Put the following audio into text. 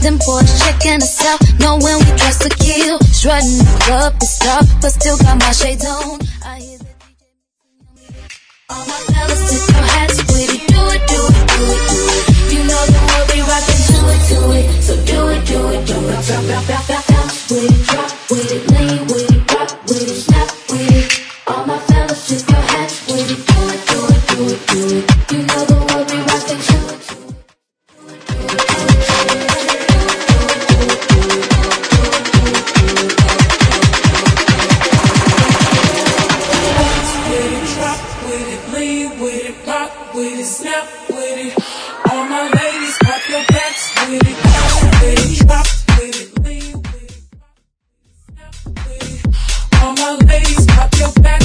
Them boys checking us out, knowing we dress to kill. Strutting the club and stuff, but still got my shades on. I hear the DJ. All my fellas tip your hats with it. Do it, do it, do it, do it. You know the world be rockin' to it, to it. So do it, do it, do it. Drop, drop, drop, drop, bounce with it, drop with it, lean with it, rock with it, snap with it. All my fellas tip your hats with it. Do it, do it, do it, do it. You know the world be rockin' to it, to it. With it, snap with it. All my ladies, pop your backs with it. Bounce with it, drop with it, lean with it, snap with it. All my ladies, pop your back